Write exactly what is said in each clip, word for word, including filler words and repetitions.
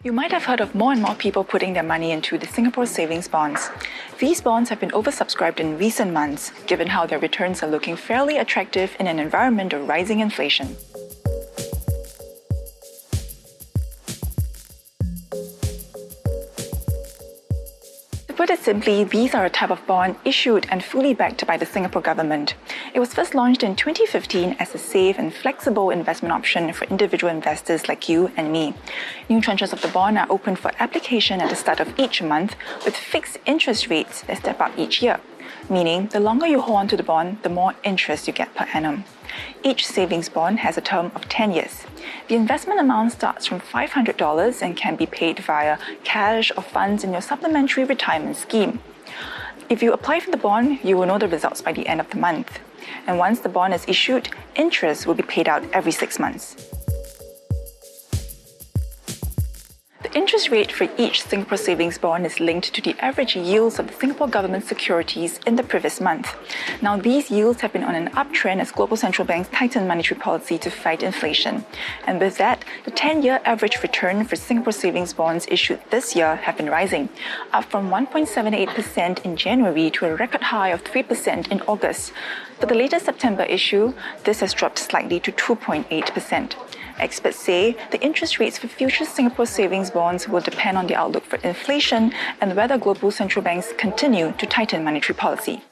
You might have heard of more and more people putting their money into the Singapore savings bonds. These bonds have been oversubscribed in recent months, given how their returns are looking fairly attractive in an environment of rising inflation. To put it simply, these are a type of bond issued and fully backed by the Singapore government. It was first launched in twenty fifteen as a safe and flexible investment option for individual investors like you and me. New tranches of the bond are open for application at the start of each month with fixed interest rates that step up each year, meaning the longer you hold on to the bond, the more interest you get per annum. Each savings bond has a term of ten years. The investment amount starts from five hundred dollars and can be paid via cash or funds in your supplementary retirement scheme. If you apply for the bond, you will know the results by the end of the month. And once the bond is issued, interest will be paid out every six months. The interest rate for each Singapore savings bond is linked to the average yields of the Singapore government securities in the previous month. Now, these yields have been on an uptrend as global central banks tighten monetary policy to fight inflation. And with that, the ten-year average return for Singapore savings bonds issued this year have been rising, up from one point seven eight percent in January to a record high of three percent in August. For the latest September issue, this has dropped slightly to two point eight percent. Experts say the interest rates for future Singapore savings bonds will depend on the outlook for inflation and whether global central banks continue to tighten monetary policy.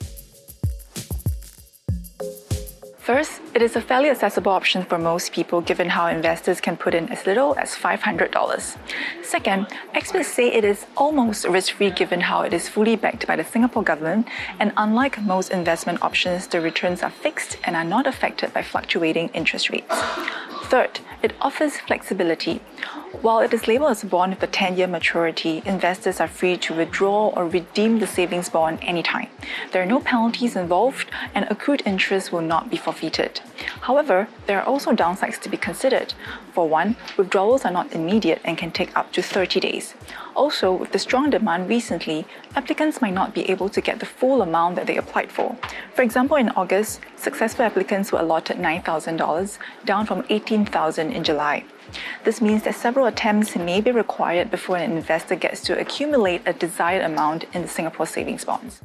First, it is a fairly accessible option for most people given how investors can put in as little as five hundred dollars. Second, experts say it is almost risk-free given how it is fully backed by the Singapore government, and unlike most investment options, the returns are fixed and are not affected by fluctuating interest rates. Third, it offers flexibility. While it is labelled as a bond with a ten-year maturity, investors are free to withdraw or redeem the savings bond anytime. There are no penalties involved, and accrued interest will not be forfeited. However, there are also downsides to be considered. For one, withdrawals are not immediate and can take up to thirty days. Also, with the strong demand recently, applicants might not be able to get the full amount that they applied for. For example, in August, successful applicants were allotted nine thousand dollars, down from eighteen thousand dollars in July. This means that several attempts may be required before an investor gets to accumulate a desired amount in the Singapore savings bonds.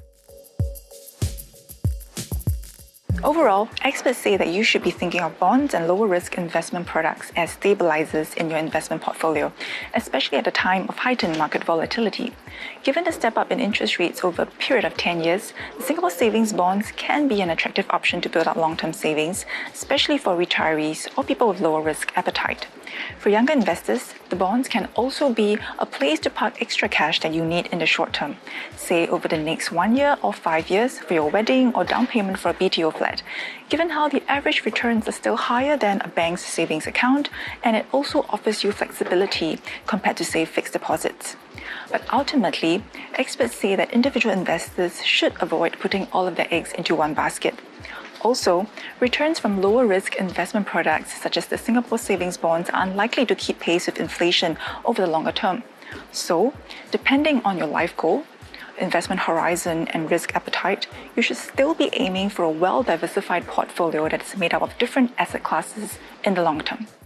Overall, experts say that you should be thinking of bonds and lower-risk investment products as stabilizers in your investment portfolio, especially at a time of heightened market volatility. Given the step-up in interest rates over a period of ten years, the Singapore savings bonds can be an attractive option to build up long-term savings, especially for retirees or people with lower-risk appetite. For younger investors, the bonds can also be a place to park extra cash that you need in the short term, say over the next one year or five years for your wedding or down payment for a B T O flat, given how the average returns are still higher than a bank's savings account, and it also offers you flexibility compared to, say, fixed deposits. But ultimately, experts say that individual investors should avoid putting all of their eggs into one basket. Also, returns from lower-risk investment products such as the Singapore savings bonds are unlikely to keep pace with inflation over the longer term. So, depending on your life goal, investment horizon and risk appetite, you should still be aiming for a well-diversified portfolio that is made up of different asset classes in the long term.